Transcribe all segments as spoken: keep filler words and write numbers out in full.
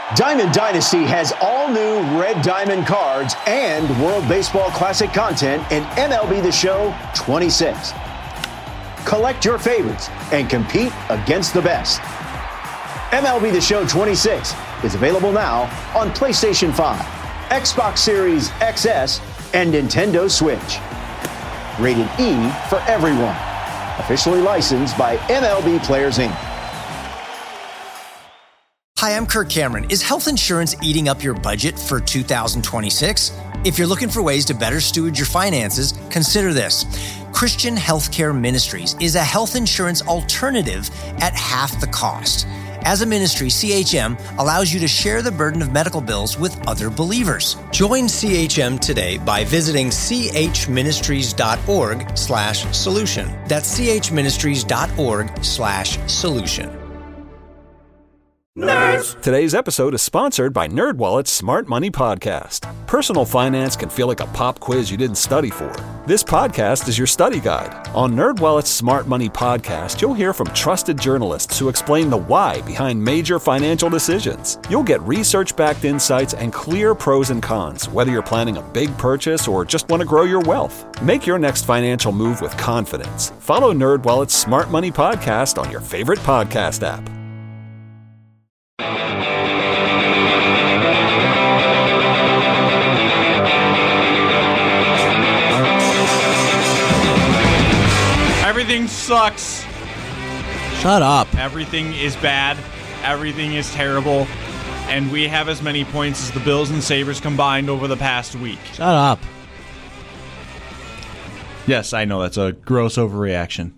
Diamond Dynasty has all new Red Diamond cards and World Baseball Classic content in M L B The Show twenty-six. Collect your favorites and compete against the best. M L B The Show twenty-six is available now on PlayStation five, Xbox Series X S, and Nintendo Switch. Rated E for everyone. Officially licensed by M L B Players, Incorporated. Hi, I'm Kirk Cameron. Is health insurance eating up your budget for two thousand twenty-six? If you're looking for ways to better steward your finances, consider this. Christian Healthcare Ministries is a health insurance alternative at half the cost. As a ministry, C H M allows you to share the burden of medical bills with other believers. Join C H M today by visiting chministries.org slash solution. That's chministries.org slash solution. Nerds! Today's episode is sponsored by NerdWallet's Smart Money Podcast. Personal finance can feel like a pop quiz you didn't study for. This podcast is your study guide. On NerdWallet's Smart Money Podcast, you'll hear from trusted journalists who explain the why behind major financial decisions. You'll get research-backed insights and clear pros and cons, whether you're planning a big purchase or just want to grow your wealth. Make your next financial move with confidence. Follow NerdWallet's Smart Money Podcast on your favorite podcast app. Everything sucks. Shut up. Everything is bad. Everything is terrible. And we have as many points as the Bills and Sabres combined over the past week. Shut up. Yes, I know that's a gross overreaction.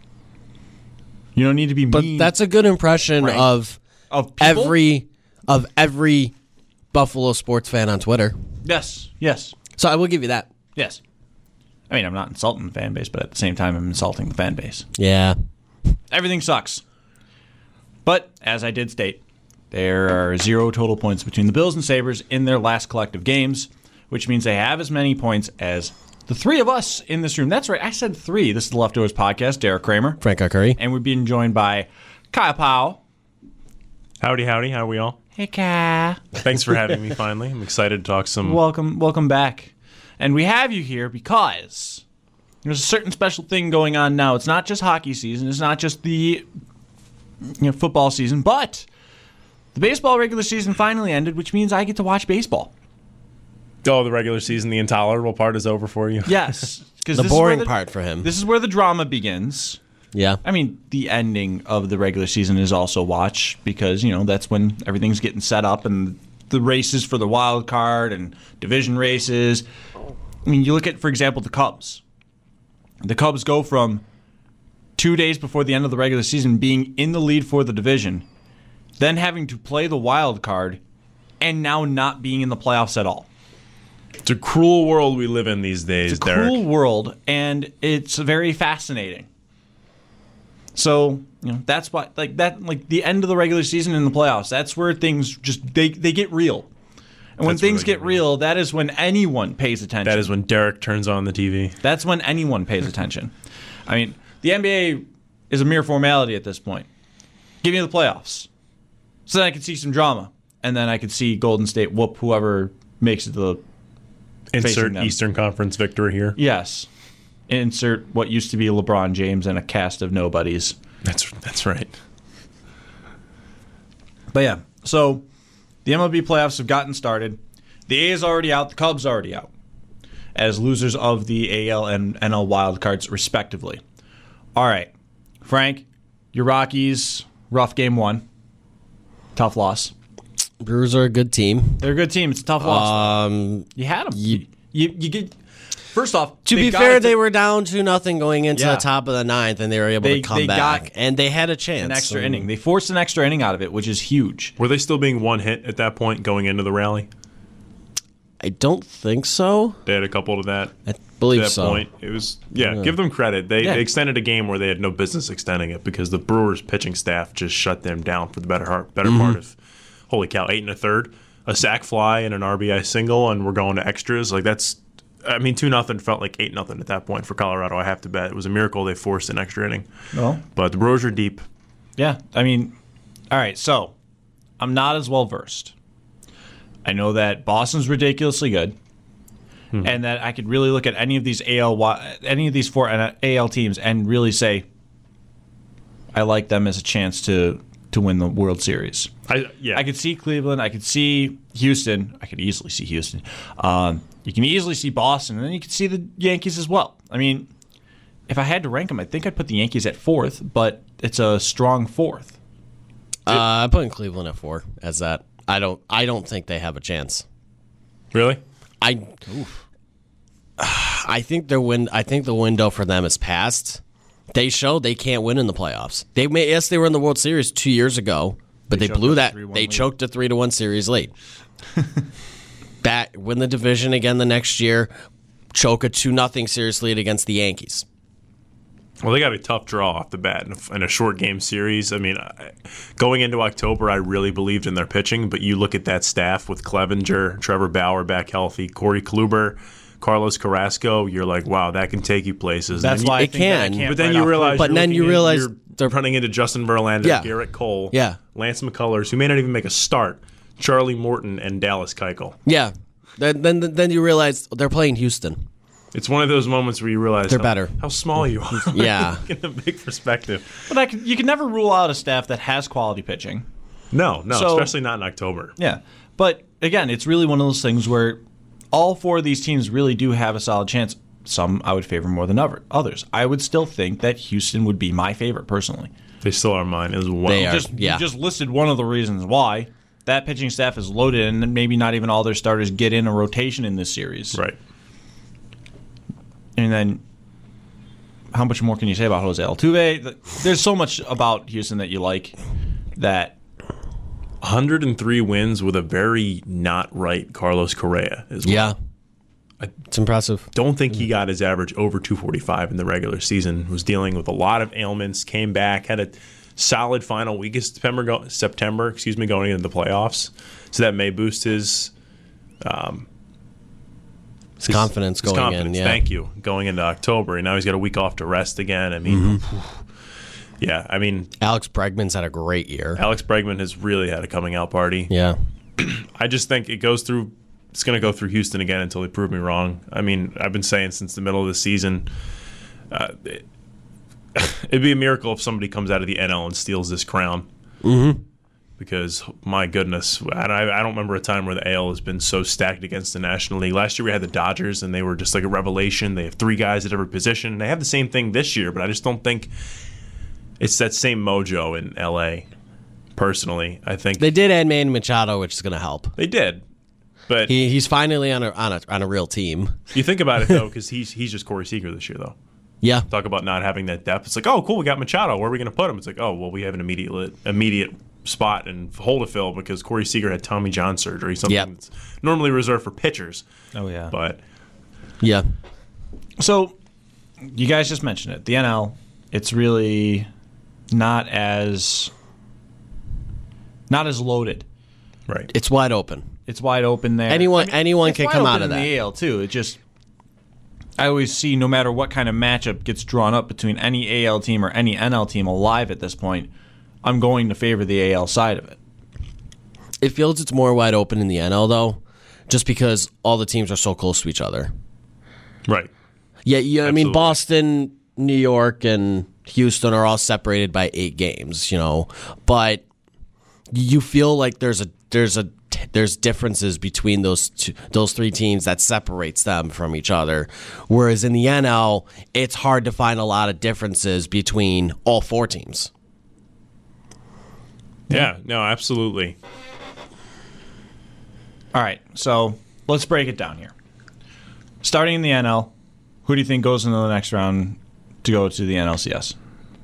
You don't need to be mean. But that's a good impression right? of of people? every of every Buffalo sports fan on Twitter. Yes, yes. So I will give you that. Yes. I mean, I'm not insulting the fan base, but at the same time, I'm insulting the fan base. Yeah. Everything sucks. But, as I did state, there are zero total points between the Bills and Sabres in their last collective games, which means they have as many points as the three of us in this room. That's right, I said three. This is the Leftovers Podcast, Derek Kramer. Frank Curry. And we're being joined by Kyle Powell. Howdy, howdy. How are we all? Hey, Kyle. Thanks for having me finally. I'm excited to talk some... Welcome, welcome back. And we have you here because there's a certain special thing going on now. It's not just hockey season. It's not just the you know, football season. But the baseball regular season finally ended, which means I get to watch baseball. Oh, the regular season, the intolerable part is over for you? Yes. The boring the, part for him. This is where the drama begins. Yeah. I mean, the ending of the regular season is also watch because, you know, that's when everything's getting set up and the races for the wild card and division races. I mean, you look at, for example, the Cubs. The Cubs go from two days before the end of the regular season being in the lead for the division, then having to play the wild card, and now not being in the playoffs at all. It's a cruel world we live in these days, It's a Derek. cruel world, and it's very fascinating. So, you know, that's what, like, that, like, the end of the regular season and the playoffs, that's where things just, they, they get real. And when That's things really get real, that is when anyone pays attention. That is when Derek turns on the T V. That's when anyone pays attention. I mean, the N B A is a mere formality at this point. Give me the playoffs. So then I could see some drama. And then I could see Golden State whoop whoever makes it to the Insert Eastern Conference victory here. Yes. Insert what used to be LeBron James and a cast of nobodies. That's that's right. But yeah, so the M L B playoffs have gotten started. The A is already out. The Cubs are already out as losers of the A L and N L wildcards, respectively. All right, Frank, your Rockies, rough game one. Tough loss. Brewers are a good team. They're a good team. It's a tough loss. Um, you had them. You, you, you get. First off, to be fair, they were down two nothing going into yeah. the top of the ninth, and they were able they, to come they back, got and they had a chance. An extra so. inning. They forced an extra inning out of it, which is huge. Were they still being one hit at that point going into the rally? I don't think so. They had a couple to that. I believe to that so. Point. It was yeah, yeah. Give them credit. They, yeah. they extended a game where they had no business extending it because the Brewers pitching staff just shut them down for the better part, better mm-hmm. part of holy cow, eight and a third, a sac fly and an R B I single, and we're going to extras. Like that's. I mean, two nothing felt like eight nothing at that point for Colorado. I have to bet it was a miracle they forced an extra inning. Well, but the Brewers are deep. Yeah, I mean, all right. So I'm not as well versed I know that Boston's ridiculously good, hmm. and that I could really look at any of these A L any of these four A L teams and really say I like them as a chance to to win the World Series. I yeah. I could see Cleveland. I could see Houston. I could easily see Houston. Um, you can easily see Boston, and then you could see the Yankees as well. I mean, if I had to rank them, I think I'd put the Yankees at fourth, but it's a strong fourth. Uh, I'm putting Cleveland at four as that. I don't. I don't think they have a chance. Really? I. Oof. I think their win. I think the window for them is passed. They showed they can't win in the playoffs. They may, yes, they were in the World Series two years ago, but they, they blew that. They lead. choked a three to one series lead. Back win the division again the next year. Choke a two nothing series lead against the Yankees. Well, they got a tough draw off the bat in a, in a short game series. I mean, I, going into October, I really believed in their pitching, but you look at that staff with Clevenger, Trevor Bauer back healthy, Corey Kluber, Carlos Carrasco, you're like, wow, that can take you places. That's why I it think can. That but then you realize, but then you realize you're they're running into Justin Verlander, yeah. Garrett Cole, yeah. Lance McCullers, who may not even make a start, Charlie Morton, and Dallas Keuchel. Yeah. Then then then you realize they're playing Houston. It's one of those moments where you realize they're how, better. how small you are. Yeah. In a big perspective. But I can, you can never rule out a staff that has quality pitching. No, no, So- especially not in October. Yeah. But again, it's really one of those things where all four of these teams really do have a solid chance. Some I would favor more than other- others. I would still think that Houston would be my favorite personally. They still are mine as well. They are. Just, yeah. You just listed one of the reasons why. That pitching staff is loaded, and maybe not even all their starters get in a rotation in this series. Right. And then, how much more can you say about Jose Altuve? There's so much about Houston that you like that. one hundred three wins with a very not right Carlos Correa as well. Yeah. It's impressive. Don't think he got his average over two forty-five in the regular season. Was dealing with a lot of ailments, came back, had a solid final week of September, go, September excuse me, going into the playoffs. So that may boost his um, His, his confidence his going confidence, in. Yeah. Thank you. Going into October, and now he's got a week off to rest again. I mean, mm-hmm. yeah, I mean, Alex Bregman's had a great year. Alex Bregman has really had a coming out party. Yeah. I just think it goes through. It's going to go through Houston again until they prove me wrong. I mean, I've been saying since the middle of the season, uh, it, it'd be a miracle if somebody comes out of the N L and steals this crown. Mm-hmm. Because, my goodness, I, I don't remember a time where the A L has been so stacked against the National League. Last year we had the Dodgers, and they were just like a revelation. They have three guys at every position. They have the same thing this year, but I just don't think it's that same mojo in L A, personally. I think They did add Manny Machado, which is going to help. they did. But He he's finally on a on a on a real team. you think about it, though, because he's, he's just Corey Seager this year, though. Yeah. Talk about not having that depth. It's like, oh, cool, we got Machado. Where are we going to put him? It's like, oh, well, we have an immediate immediate spot and hole to fill because Corey Seager had Tommy John surgery, something Yep. that's normally reserved for pitchers. Oh, yeah. But Yeah. So, you guys just mentioned it. The N L, it's really not as not as loaded. right. It's wide open. It's wide open there. Anyone- anyone it's can wide come open out of in that. the A L too. It just I always see no matter what kind of matchup gets drawn up between any A L team or any N L team alive at this point, I'm going to favor the A L side of it. It feels it's more wide open in the N L though, just because all the teams are so close to each other. Right. Yeah, yeah. I mean, Absolutely. Boston, New York, and Houston are all separated by eight games. You know, but you feel like there's a there's a there's differences between those two, those three teams that separates them from each other. Whereas in the N L, it's hard to find a lot of differences between all four teams. Yeah, no, absolutely. All right, so let's break it down here. Starting in the N L, who do you think goes into the next round to go to the N L C S?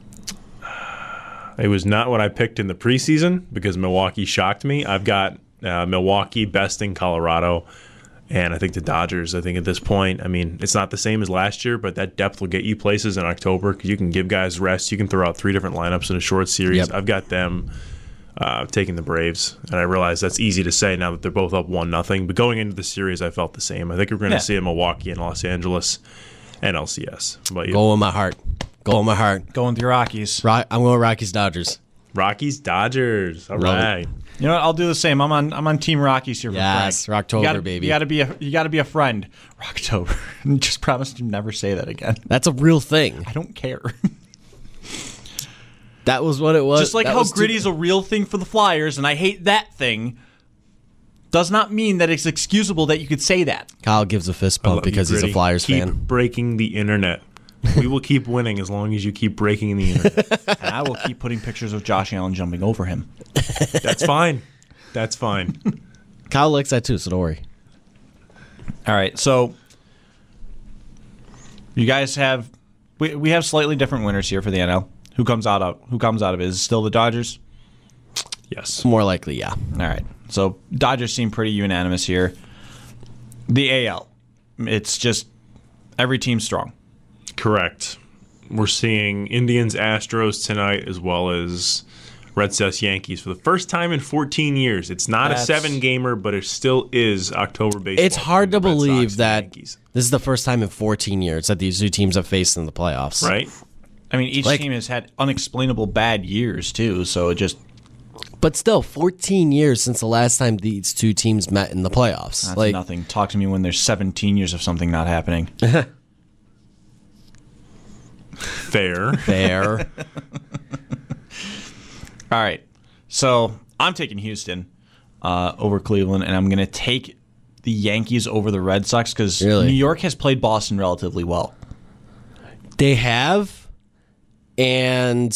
It was not what I picked in the preseason because Milwaukee shocked me. I've got uh, Milwaukee besting Colorado, and I think the Dodgers, I think at this point, I mean, it's not the same as last year, but that depth will get you places in October because you can give guys rest. You can throw out three different lineups in a short series. Yep. I've got them uh, taking the Braves, and I realize that's easy to say now that they're both up one nothing. But going into the series, I felt the same. I think we're going to Yeah. see a Milwaukee and Los Angeles N L C S. How about you? Go with my heart. Go with my heart. Going with the Rockies. Rock, I'm going Rockies Dodgers. Rockies, Dodgers. All Love it. right. You know what? I'll do the same. I'm on. I'm on Team Rockies here. Yes, for Frank. Rocktober, you gotta, baby. You got to be a. You got to be a friend. Rocktober. Just promise to never say that again. That's a real thing. I don't care. That was what it was. Just like that how was gritty too- is a real thing for the Flyers, and I hate that thing. Does not mean that it's excusable that you could say that. Kyle gives a fist I bump love you, because he's a Gritty. Flyers keep fan. breaking the internet. We will keep winning as long as you keep breaking the internet. And I will keep putting pictures of Josh Allen jumping over him. That's fine. That's fine. Kyle likes that too, so don't worry. All right, so you guys have we we have slightly different winners here for the N L. Who comes out of who comes out of it? Is it still the Dodgers? Yes. More likely, yeah. All right. So Dodgers seem pretty unanimous here. The A L, it's just every team's strong. Correct. We're seeing Indians, Astros tonight, as well as Red Sox, Yankees for the first time in fourteen years. It's not That's- a seven-gamer, but it still is October baseball. It's hard to for the Red Sox believe and that Yankees, this is the first time in fourteen years that these two teams have faced in the playoffs. right? I mean, each Like- team has had unexplainable bad years too, so it just But still, fourteen years since the last time these two teams met in the playoffs. that's like nothing. Talk to me when there's seventeen years of something not happening. Fair. fair. All right. So I'm taking Houston uh, over Cleveland, and I'm going to take the Yankees over the Red Sox because Really? New York has played Boston relatively well. They have, and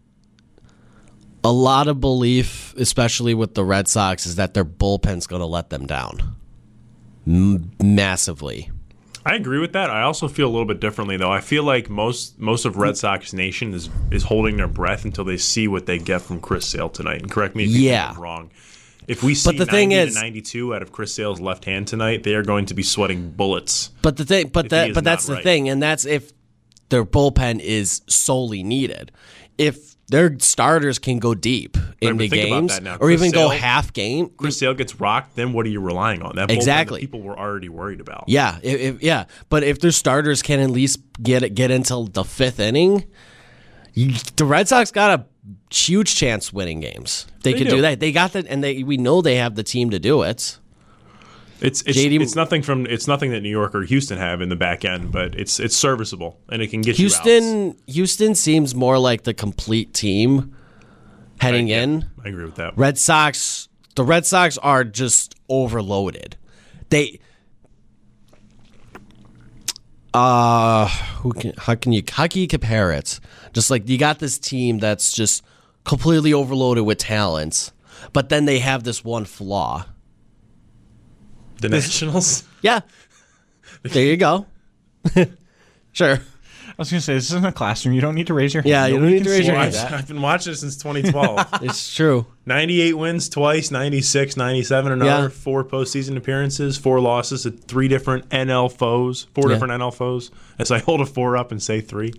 a lot of belief, especially with the Red Sox, is that their bullpen's going to let them down M- massively. I agree with that. I also feel a little bit differently, though. I feel like most most of Red Sox Nation is is holding their breath until they see what they get from Chris Sale tonight. And correct me if you Yeah. think I'm wrong. If we see the thing ninety is- to ninety-two out of Chris Sale's left hand tonight, they are going to be sweating bullets. But the thing, but If he that, is but that's not the right. thing, and that's if their bullpen is solely needed. If their starters can go deep into but think about games, that now. or Chris even go Sale- half game, Chris Sale gets rocked, then what are you relying on? That bullpen Exactly. that people were already worried about. yeah, if, if, yeah. But if their starters can at least get it, get into the fifth inning, you, the Red Sox got a huge chance winning games. They, They could do. do that. They got that, and they we know they have the team to do it. It's it's, J D it's nothing from it's nothing that New York or Houston have in the back end, but it's it's serviceable and it can get you outs. Houston, Houston seems more like the complete team heading Yeah, in. I agree with that. Red Sox, the Red Sox are just overloaded. They, uh, who can how can you how can you compare it? Just like you got this team that's just completely overloaded with talent, but then they have this one flaw. The Nationals. Yeah, there you go. Sure. I was going to say, this isn't a classroom. You don't need to raise your hand. Yeah, you don't Nobody need to can raise your see hand. that. I've been watching it since twenty twelve. It's true. ninety-eight wins twice, ninety-six, ninety-seven, another Yeah. four postseason appearances, four losses to three different N L foes, four Yeah. different N L foes. As I hold a four up and say three.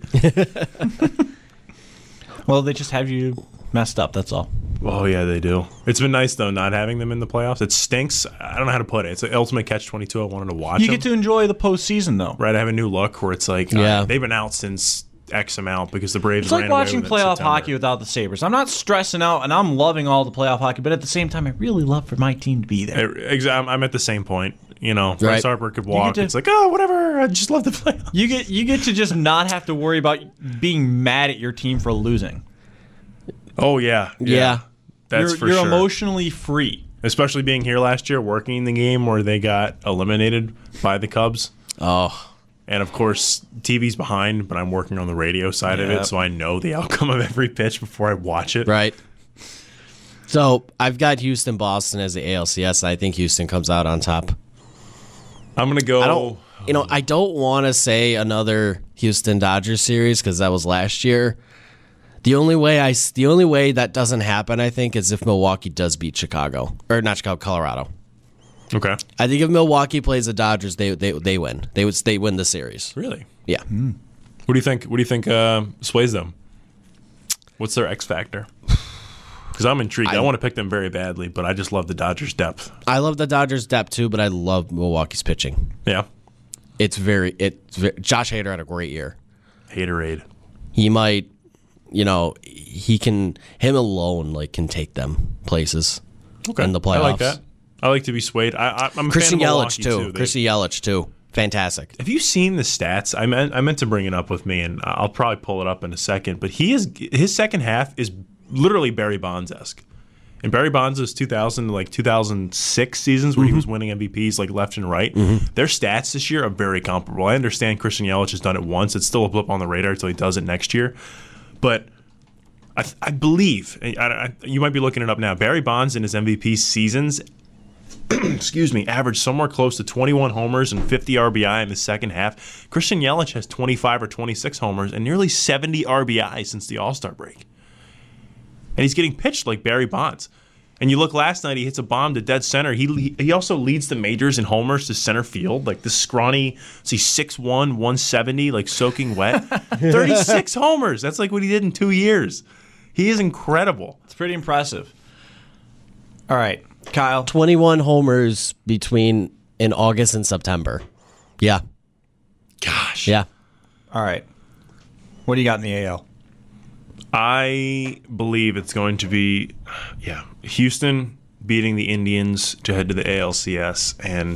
Well, they just have you messed up. That's all. Oh yeah, they do. It's been nice though not having them in the playoffs. It stinks. I don't know how to put it. It's the ultimate catch twenty-two. I wanted to watch You them. get to enjoy the postseason, though. Right, I have a new look where it's like, Yeah. uh, they've been out since X amount because the Braves It's like ran away watching with it in playoff September. hockey without the Sabres. I'm not stressing out, and I'm loving all the playoff hockey, but at the same time, I really love for my team to be there. I- exa- I'm I'm at the same point. You know, Right. Bryce Harper could walk. to- It's like, oh, whatever. I just love the playoffs. You get you get to just not have to worry about being mad at your team for losing. Oh yeah, Yeah. That's you're for you're sure. emotionally free. Especially being here last year, working the game where they got eliminated by the Cubs. Oh, And of course, T V's behind, but I'm working on the radio side of Yep. it, so I know the outcome of every pitch before I watch it. right. So I've got Houston, Boston as the A L C S, and I think Houston comes out on top. I'm gonna go. I don't, you know, I don't want to say another Houston Dodgers series because that was last year. The only way I, s- the only way that doesn't happen, I think, is if Milwaukee does beat Chicago or not Chicago, Colorado. Okay. I think if Milwaukee plays the Dodgers, they they they win. They would they win the series. Really? Yeah, What do you think? What do you think uh, sways them? What's their X factor? Because I'm intrigued. I, I- want to pick them very badly, but I just love the Dodgers' depth. I love the Dodgers' depth too, but I love Milwaukee's pitching. Yeah. It's very it's very, Josh Hader had a great year. Haterade. He might, you know, he can him alone like can take them places. in the playoffs. I like that. I like to be swayed. I, I, I'm a Christian fan of Yelich Milwaukee, too. too. They- Christian Yelich too. Fantastic. Have you seen the stats? I meant I meant to bring it up with me, and I'll probably pull it up in a second. But he is his second half is literally Barry Bonds-esque. And Barry Bonds' two thousand like two thousand six seasons where mm-hmm. he was winning M V Ps like left and right. Mm-hmm. Their stats this year are very comparable. I understand Christian Yelich has done it once. It's still a blip on the radar until he does it next year. But I, I believe I, I, you might be looking it up now. Barry Bonds in his M V P seasons. excuse me, averaged somewhere close to twenty-one homers and fifty R B I in the second half. Christian Yelich has twenty-five or twenty-six homers and nearly seventy R B I since the All-Star break. And he's getting pitched like Barry Bonds. And you look last night, he hits a bomb to dead center. He he also leads the majors in homers to center field. Like this scrawny, see, six one, one seventy, like soaking wet. thirty-six homers. That's like what he did in two years. He is incredible. It's pretty impressive. All right. Kyle. twenty-one homers between in August and September. Yeah. Gosh. Yeah. All right. What do you got in the A L? I believe it's going to be, yeah, Houston beating the Indians to head to the A L C S. And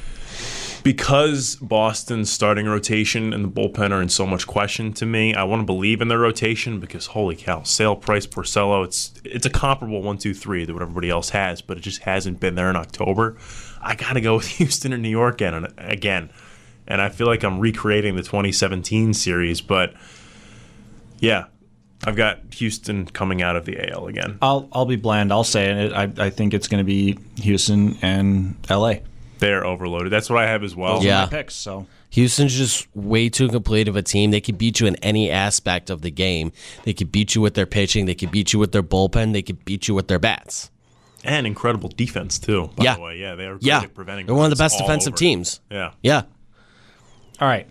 because Boston's starting rotation and the bullpen are in so much question to me, I want to believe in their rotation because, holy cow, Sale, Price, Porcello, it's it's a comparable one two three to what everybody else has, but it just hasn't been there in October. I got to go with Houston and New York again, again. And I feel like I'm recreating the twenty seventeen series, but yeah, I've got Houston coming out of the A L again. I'll I'll be bland. I'll say it. I, I think it's going to be Houston and L A. They're overloaded. That's what I have as well. Those Yeah. are my picks, so. Houston's just way too complete of a team. They could beat you in any aspect of the game. They could beat you with their pitching. They could beat you with their bullpen. They could beat you with their bats. And incredible defense, too, by Yeah. the way. Yeah, they are great Yeah. at preventing They're one of the runs best all defensive over. teams. Yeah. Yeah. All right.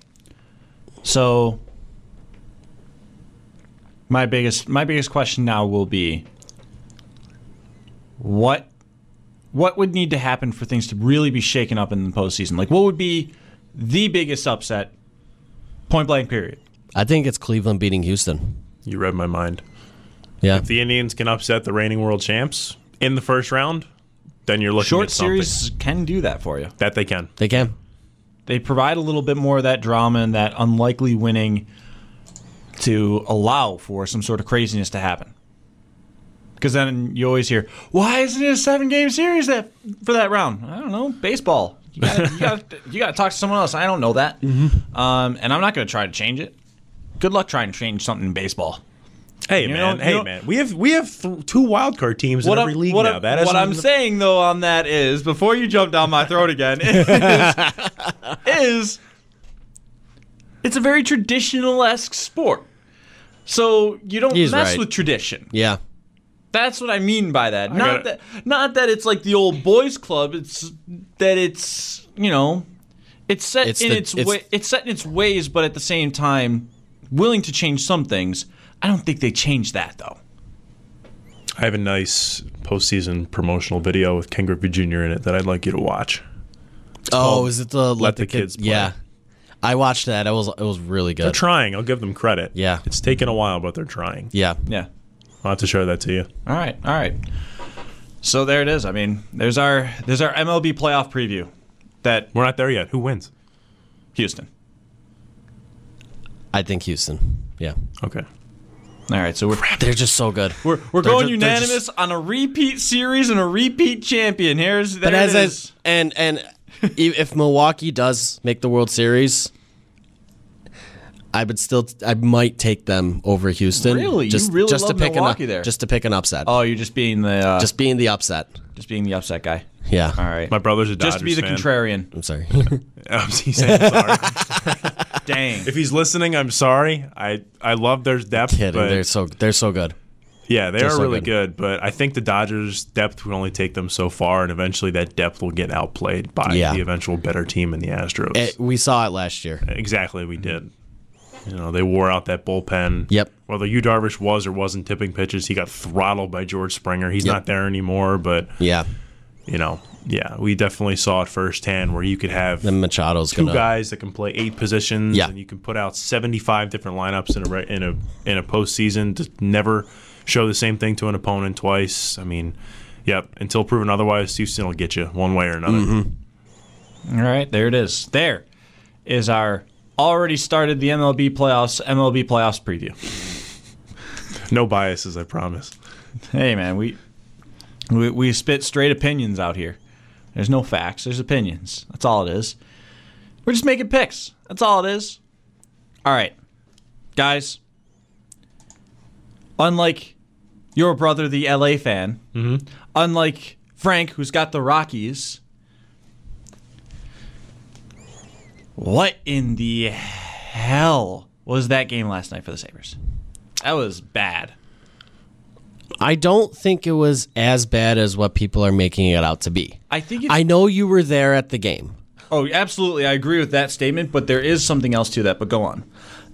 So my biggest my biggest question now will be what what would need to happen for things to really be shaken up in the postseason? Like, what would be the biggest upset, point blank period? I think it's Cleveland beating Houston. You read my mind. Yeah. If the Indians can upset the reigning world champs in the first round, then you're looking Short at something. series can do that for you. That they can. They can. They provide a little bit more of that drama and that unlikely winning to allow for some sort of craziness to happen. Because then you always hear, why isn't it a seven-game series that for that round? I don't know. Baseball. You got you got you got to talk to someone else. I don't know that. Mm-hmm. Um, and I'm not going to try to change it. Good luck trying to change something in baseball. Hey, You man. know- hey, you know- man. We have we have th- two wild card teams in every I'm, league what now. I'm- That what I'm hasn't- saying, though, on that is, before you jump down my throat again, is, is it's a very traditional-esque sport. So you don't He's mess right. with tradition. Yeah. That's what I mean by that. Not gotta- that not that it's like the old boys club. It's that it's, you know, it's set It's in the- its it's- way, it's set in its ways, but at the same time willing to change some things. I don't think they change that though. I have a nice postseason promotional video with Ken Griffey Junior in it that I'd like you to watch. Oh, called is it the Let, the Kids Play. Yeah. I watched that. It was it was really They're good. trying. I'll give them credit. Yeah. It's taken a while, but they're trying. Yeah. Yeah. I'll have to show that to you. All right. All right. So there it is. I mean, there's our there's our M L B playoff preview. That We're not there yet. Who wins? Houston. I think Houston. Yeah. Okay. All right. So we're They're just so good. we're, we're They're going ju- they're unanimous just- on a repeat series and a repeat champion. Here's there But it as is. I, and and if Milwaukee does make the World Series, I would still I might take them over Houston. Really? You Just, really just love to pick Milwaukee an, there? Just to pick an upset. Oh, you're just being the uh, just Just being the upset. just being the upset guy. Yeah. All right. My brother's a Dodgers just to be the fan. contrarian. I'm sorry. Um, he's saying sorry. Dang. If he's listening, I'm sorry. I, I love their depth. Kidding. But They're so they're so good. yeah, they they're are so really good. good. But I think the Dodgers' depth will only take them so far, and eventually that depth will get outplayed by Yeah. the eventual better team in the Astros. It, we saw it last year. Exactly, we did. You know, they wore out that bullpen. Yep. Whether Yu Darvish was or wasn't tipping pitches, he got throttled by George Springer. He's Yep. not there anymore, but, Yeah. you know, yeah, we definitely saw it firsthand where you could have Then Machado's two gonna. guys that can play eight positions, Yeah. and you can put out seventy-five different lineups in a re- in a in a postseason to never show the same thing to an opponent twice. I mean, Yep. Until proven otherwise, Houston will get you one way or another. Mm-hmm. All right, there it is. There is our already started the M L B playoffs, M L B playoffs preview. No biases, I promise. Hey, man, we, we we spit straight opinions out here. There's no facts. There's opinions. That's all it is. We're just making picks. That's all it is. All right, guys. Unlike your brother, the L A fan, mm-hmm. unlike Frank, who's got the Rockies, what in the hell was that game last night for the Sabres? That was bad. I don't think it was as bad as what people are making it out to be. I think it's, I know you were there at the game. Oh, absolutely. I agree with that statement, but there is something else to that, but go on.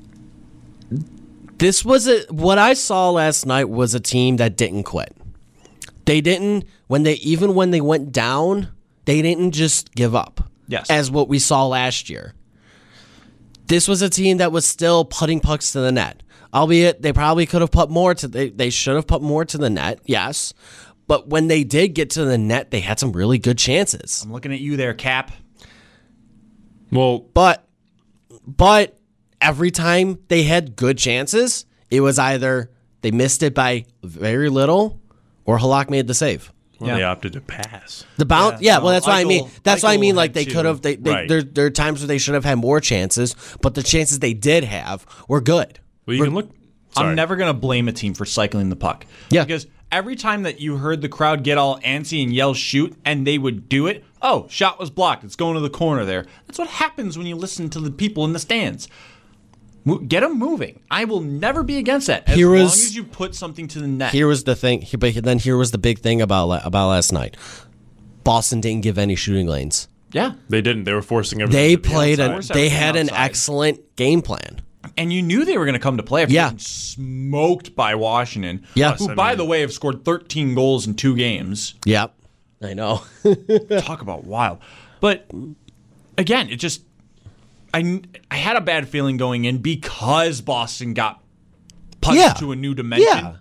This was a what I saw last night was a team that didn't quit. They didn't when they even when they went down, they didn't just give up. Yes. As what we saw last year. This was a team that was still putting pucks to the net. Albeit they probably could have put more to they, they should have put more to the net, yes. But when they did get to the net, they had some really good chances. I'm looking at you there, Cap. Well, But but every time they had good chances, it was either they missed it by very little or Halak made the save. well Yeah. they opted to pass. The bounce, yeah, Yeah, well, no, that's what I mean. Eichel- That's what I Eichel mean. Like had they two. could have. They, they Right. there, there are times where they should have had more chances, but the chances they did have were good. Well, you can look. Sorry. I'm never going to blame a team for cycling the puck. Yeah. Because every time that you heard the crowd get all antsy and yell shoot, and they would do it, oh, shot was blocked. It's going to the corner there. That's what happens when you listen to the people in the stands. Mo- Get them moving. I will never be against that as Here long was- as you put something to the net. Here was the thing, but then here was the big thing about la- about last night. Boston didn't give any shooting lanes. Yeah. They didn't. They were forcing everything. They to be played outside. a. Force They everything had an outside. excellent game plan. And you knew they were going to come to play after Yeah. getting smoked by Washington, Yeah. who, I by mean- the way, have scored thirteen goals in two games. Yep, I know. Talk about wild. But again, it just I I had a bad feeling going in because Boston got punched Yeah. to a new dimension. Yeah.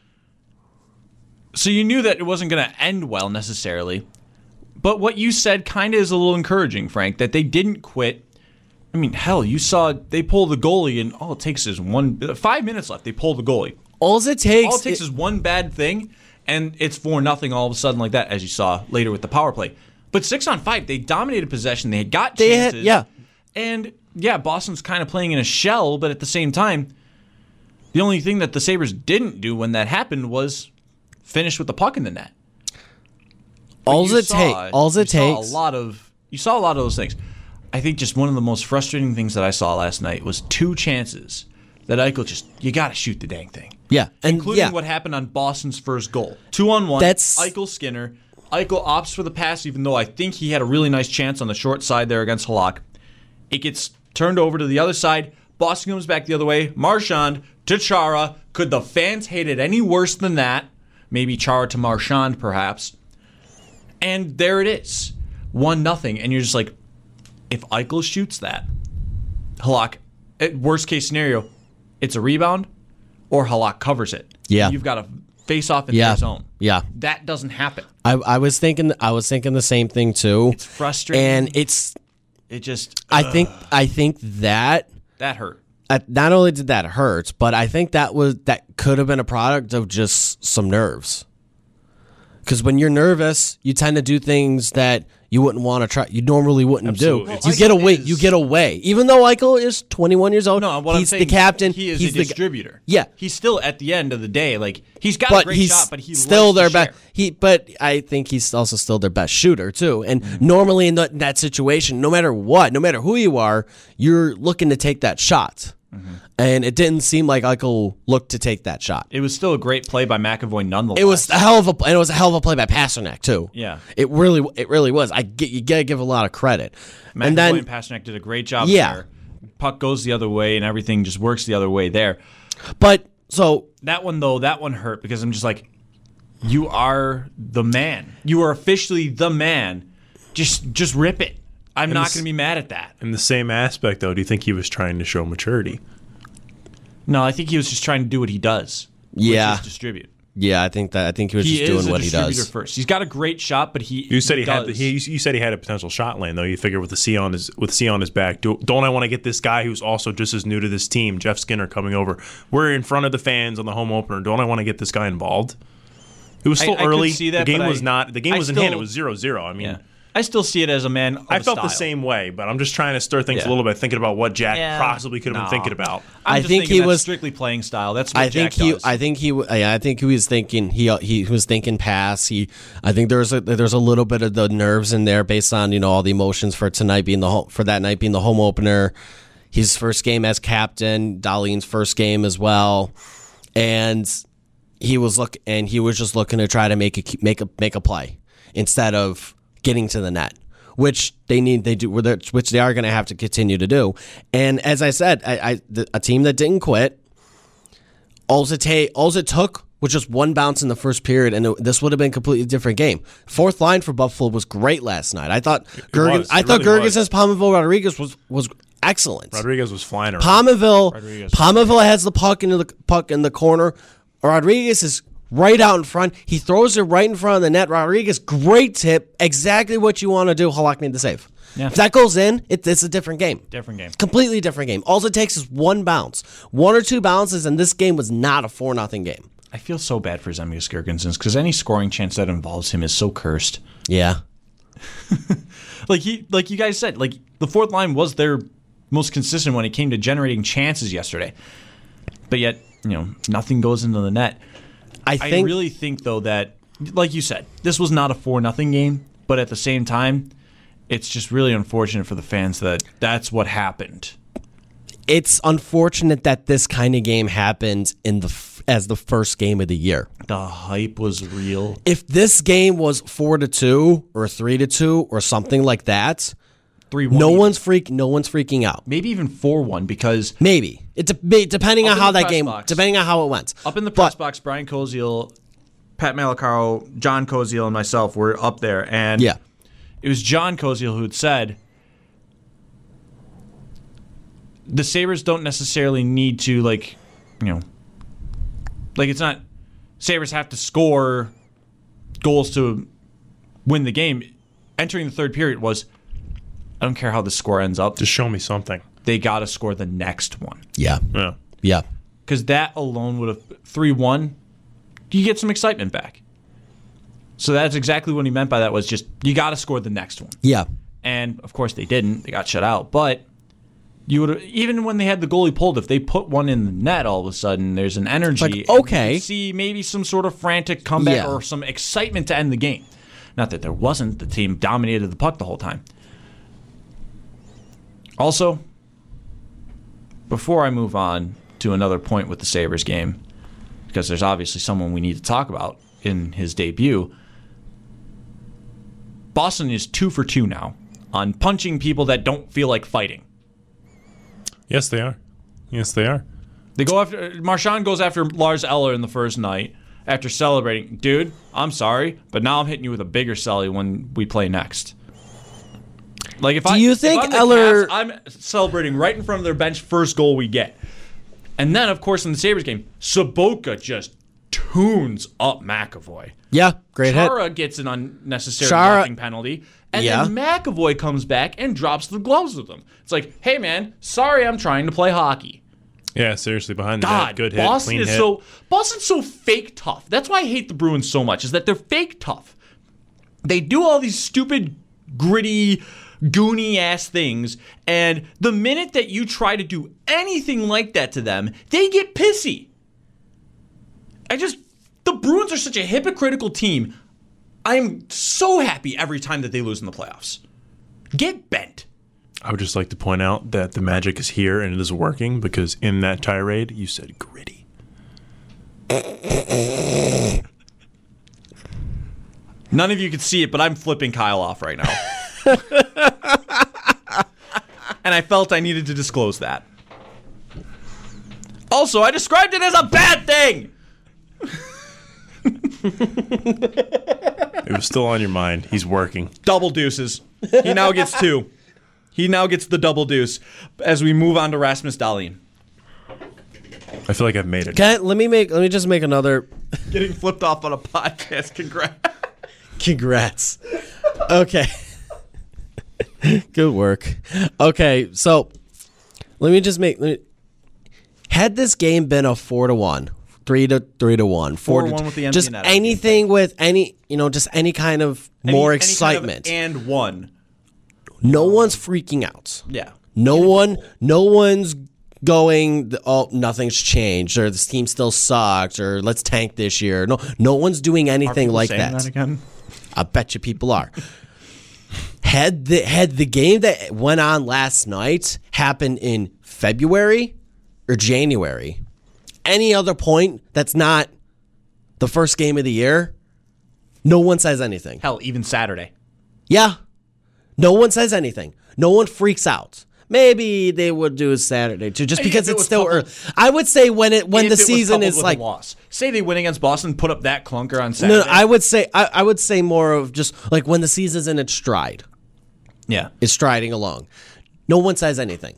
So you knew that it wasn't going to end well necessarily. But what you said kind of is a little encouraging, Frank, that they didn't quit. I mean, hell, you saw they pull the goalie, and all it takes is one five minutes left. They pull the goalie. All it takes. All it takes is one bad thing, and it's four nothing all of a sudden like that, as you saw later with the power play. But six on five, they dominated possession. They had got They had- chances. yeah. And yeah, Boston's kind of playing in a shell, but at the same time, the only thing that the Sabres didn't do when that happened was finish with the puck in the net. all You it saw- takes. All you it takes. Saw a lot of you saw a lot of those things. I think just one of the most frustrating things that I saw last night was two chances that Eichel just you got to shoot the dang thing. Yeah, and Including yeah. what happened on Boston's first goal. Two on one. That's- Eichel Skinner. Eichel opts for the pass, even though I think he had a really nice chance on the short side there against Halak. It gets turned over to the other side. Boston comes back the other way. Marchand to Chara. Could the fans hate it any worse than that? Maybe Chara to Marchand, perhaps. And there it is. One nothing. And you're just like, if Eichel shoots that, Halak, at worst case scenario, it's a rebound or Halak covers it. Yeah. You've got to face off in Yeah. their zone. Yeah. That doesn't happen. I, I was thinking. I was thinking the same thing too. It's frustrating. and it's. It just, I think. I think that. that hurt. Uh, not only did that hurt, but I think that was that could have been a product of just some nerves. Because when you're nervous, you tend to do things that you wouldn't want to try. You normally wouldn't Absolutely. do. Well, you Eichel get away. is- You get away. Even though Eichel is twenty-one years old, No, what he's I'm saying the captain. He is he's a the, distributor. Yeah. He's still at the end of the day, like he's got a but great he's shot, but he still likes their to share. best. He, but I think he's also still their best shooter too. And Mm-hmm. normally in, the, in that situation, no matter what, no matter who you are, you're looking to take that shot. Mm-hmm. And it didn't seem like Eichel looked to take that shot. It was still a great play by McAvoy nonetheless. It was a hell of a, and it was a hell of a play by Pasternak too. Yeah. it really, it really was. I get you gotta give a lot of credit. McAvoy and then, and Pasternak did a great job Yeah. there. Puck goes the other way and everything just works the other way there. but so That one, though, that one hurt because I'm just like, you are the man. You are officially the man. Just just rip it. I'm not this- going to be mad at that. In the same aspect, though, do you think he was trying to show maturity? No, I think he was just trying to do what he does. which Yeah. is distribute. Yeah, I think that I think he was He just is doing a what he distributor does. first. He's got a great shot, but he You said he, he had the, does. he you said he had a potential shot lane though. You figure with the C on his with C on his back, do, don't I want to get this guy who's also just as new to this team, Jeff Skinner, coming over? We're in front of the fans on the home opener. Don't I want to get this guy involved? It was still I- I could early. see that, the game but was I- not. The game I was in hand. It still- was zero zero. I mean. Yeah. I still see it as a man of I a felt style. the same way, but I'm just trying to stir things Yeah. a little bit, thinking about what Jack Yeah. possibly could have No. been thinking about. I'm I just think thinking he that's was- strictly playing style. That's what I Jack think he. does. I think he. Yeah, I think he was thinking. He he was thinking pass. He. I think there's a there's a little bit of the nerves in there based on you know all the emotions for tonight being the home, for that night being the home opener. His first game as captain. Darlene's first game as well, and he was look and he was just looking to try to make a make a make a play instead of getting to the net, which they need, they do, which they are going to have to continue to do. And as I said, I, I the, a team that didn't quit, all it, ta- all it took was just one bounce in the first period, and it, this would have been a completely different game. Fourth line for Buffalo was great last night. I thought Gergen, was. I It thought really was. Gergensen's Palmaville Rodriguez was was excellent. Rodriguez was flying around. Palmaville, Rodriguez. Palmaville has the puck into the puck in the corner. Rodriguez is right out in front. He throws it right in front of the net. Rodriguez, great tip. Exactly what you want to do. Halak made the save. Yeah. If that goes in, it, it's a different game. Different game. Completely different game. All it takes is one bounce. One or two bounces, and this game was not a four nothing game. I feel so bad for Zemgus Girgensons because any scoring chance that involves him is so cursed. Yeah. Like he, like you guys said, like the fourth line was their most consistent when it came to generating chances yesterday. But yet, you know, nothing goes into the net. I I think really think though that, like you said, this was not a four nothing game. But at the same time, it's just really unfortunate for the fans that that's what happened. it's unfortunate that this kind of game happened in the f- as the first game of the year. The hype was real. If this game was four to two or three to two or something like that, Three one. no one's freak, no one's freaking out. maybe even four one because Maybe it de- depending Up on in how the that press game, box. depending on how it went. up in the press But- box, Brian Koziel, Pat Malacaro, John Koziel, and myself were up there, and Yeah. it was John Koziel who had said the Sabres don't necessarily need to, like, you know, like it's not Sabres have to score goals to win the game. Entering the third period was, I don't care how the score ends up, Just show me something. they got to score the next one. Yeah, Yeah. yeah. Because that alone would have three one, you get some excitement back. So that's exactly what he meant by that, was just you got to score the next one. Yeah. And of course they didn't. They got shut out. But you would have, even when they had the goalie pulled, if they put one in the net, all of a sudden there's an energy. Like, and you okay. could see maybe some sort of frantic comeback Yeah. or some excitement to end the game. Not that there wasn't. The team dominated the puck the whole time. Also, before I move on to another point with the Sabres game, because there's obviously someone we need to talk about in his debut, Boston is two for two now on punching people that don't feel like fighting. Yes, they are. Yes, they are. They go after Marchand goes after Lars Eller in the first night after celebrating. Dude, I'm sorry, but now I'm hitting you with a bigger celly when we play next. Like if Do I, you if think I'm the Eller- Caps, I'm celebrating right in front of their bench first goal we get. And then, of course, in the Sabres game, Sobotka just tunes up McAvoy. Yeah, great hit. Chara gets an unnecessary Chara- roughing penalty, and Yeah. then McAvoy comes back and drops the gloves with him. It's like, hey man, sorry, I'm trying to play hockey. Yeah, seriously, behind the God, net. Good hit, Boston clean is hit. so Boston's so fake tough. That's why I hate the Bruins so much. Is that they're fake tough. They do all these stupid, gritty, goony ass things, and the minute that you try to do anything like that to them, they get pissy. I just the Bruins are such a hypocritical team. I'm so happy every time that they lose in the playoffs. Get bent. I would just like to point out that the magic is here and it is working, because in that tirade you said gritty. None of you could see it, but I'm flipping Kyle off right now. And I felt I needed to disclose that. Also, I described it as a bad thing. It was still on your mind. He's working. Double deuces. He now gets two. He now gets the double deuce as we move on to Rasmus Dahlin. I feel like I've made it. Can I, let me make. Let me just make another. Getting flipped off on a podcast. Congrats. Congrats. Okay. Good work. Okay, so let me just make. Let me, had this game been a four to one, three to three to one, four, Four to one with the empty just net, anything with any, you know, just any kind of more Any- any kind of excitement. and one. No one's freaking out. Yeah. No one. No one's going. Oh, nothing's changed, or this team still sucks, or let's tank this year. No, no one's doing anything like Saying that. that again? I bet you people are. Had the had the game that went on last night happened in February or January, any other point that's not the first game of the year, no one says anything. Hell, even Saturday. Yeah. No one says anything. No one freaks out. Maybe they would do a Saturday too, just Maybe because if it it's was still coupled- early. I would say when it when If the it was season coupled is with a like loss. Say they win against Boston, put up that clunker on no, Saturday. no, I would say I, I would say more of just like when the season's in its stride. yeah. Is striding along. No one says anything.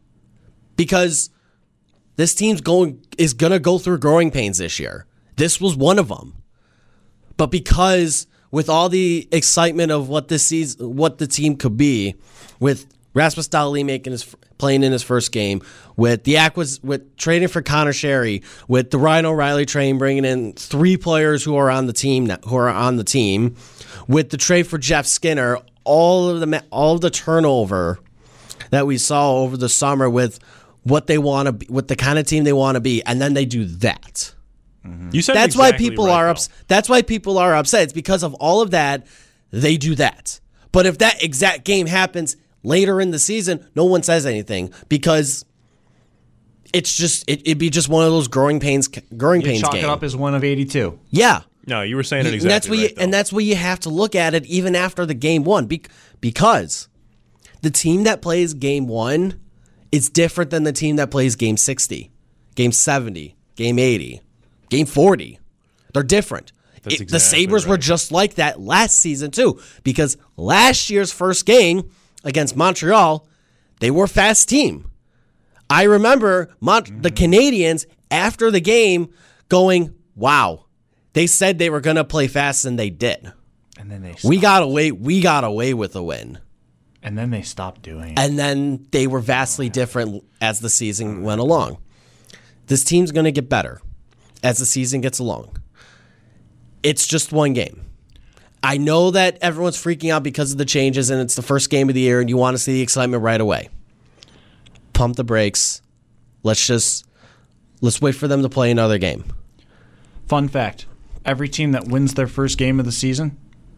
Because this team's going is going to go through growing pains this year. This was one of them. But because with all the excitement of what this season, what the team could be, with Rasmus Dahlin making his playing in his first game, with the acquis with trading for Connor Sherry, with the Ryan O'Reilly train bringing in three players who are on the team now, who are on the team, with the trade for Jeff Skinner, all of the all of the turnover that we saw over the summer with what they want to be, with the kind of team they want to be, and then they do that. You said That's exactly why people right, are though. ups- That's why people are upset. It's because of all of that. They do that. But if that exact game happens later in the season, no one says anything because it's just it, it'd be just one of those growing pains. Growing You pains chalk game. it up as one of eighty-two. Yeah. No, you were saying it And that's exactly what right. you, though. and that's where you have to look at it even after the game one, be, because the team that plays game one is different than the team that plays game sixty, game seventy, game eighty, game forty. They're different. That's It- the exactly Sabres were right. just like that last season too, because last year's first game against Montreal, they were a fast team. I remember Mont- the Canadians after the game going, "Wow, they said they were going to play fast and they did. And then they We got away. We got away with a win." and then they stopped doing it. And then they were vastly different as the season went along. This team's going to get better as the season gets along. It's just one game. I know that everyone's freaking out because of the changes and it's the first game of the year and you want to see the excitement right away. Pump the brakes. Let's just let's wait for them to play another game. Fun fact: every team that wins their first game of the season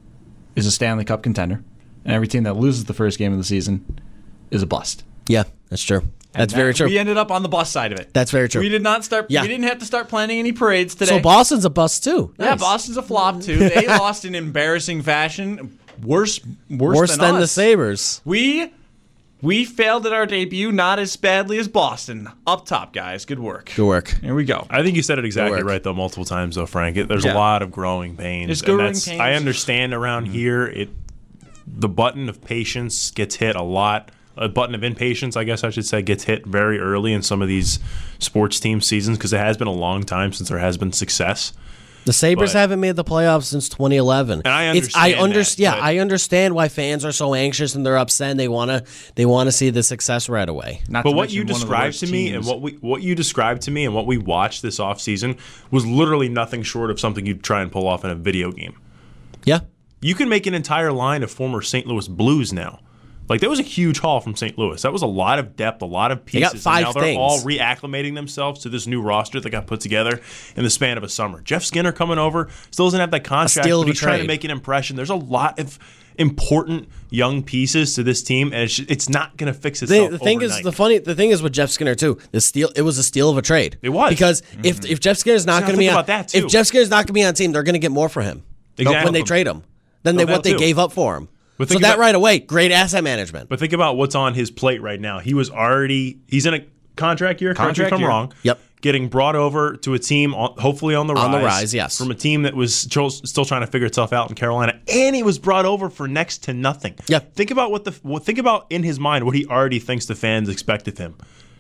is a Stanley Cup contender, and every team that loses the first game of the season is a bust. Yeah, that's true. That's And very that- true. We ended up on the bust side of it. That's very true. We did not start. Yeah. We didn't have to start planning any parades today. So Boston's a bust too. Yeah, Nice. Boston's a flop too. They lost in embarrassing fashion. Worse, worse, Worse than, than the us. Sabres. We we failed at our debut, not as badly as Boston. Up top, guys. Good work. Good work. Here we go. I think you said it exactly work. right though multiple times though, Frank. It, there's Yeah. a lot of growing pains. There's and growing that's- pains. I understand around here it the button of patience gets hit a lot. A button of impatience, I guess I should say, gets hit very early in some of these sports team seasons because it has been a long time since there has been success. The Sabres But- haven't made the playoffs since twenty eleven. And I It's- I understand under- that, yeah, but- I understand why fans are so anxious and they're upset. And they want to they want to see the success right away. Not But to what mention you one of the described worst to me and teams. what we what you described to me and what we watched this offseason was literally nothing short of something you'd try and pull off in a video game. Yeah, You can make an entire line of former Saint Louis Blues now. Like, that was a huge haul from Saint Louis. That was a lot of depth, a lot of pieces. got five and now they're things. all reacclimating themselves to this new roster that got put together in the span of a summer. Jeff Skinner coming over, still doesn't have that contract, steal but of he's a trying to trade. make an impression. There's a lot of important young pieces to this team, and it's, it's not going to fix the, itself the thing overnight. is the funny the thing is with Jeff Skinner too. The steal it was a steal of a trade. It was. because if if Jeff Skinner's not So going to think be on about that, too. if Jeff Skinner's not going to be on the team, they're going to get more for him. Exactly. When they trade him, than they No what doubt, they too. gave up for him. But So think that about- right away, great asset management. But think about what's on his plate right now. He was already he's in a contract year. Correct me if Contract I'm year. wrong. Yep. Getting brought over to a team on, hopefully on the rise. On the rise, yes. From a team that was still still trying to figure itself out in Carolina, and he was brought over for next to nothing. Yeah. Think about what the what- think about in his mind what he already thinks the fans expect of him.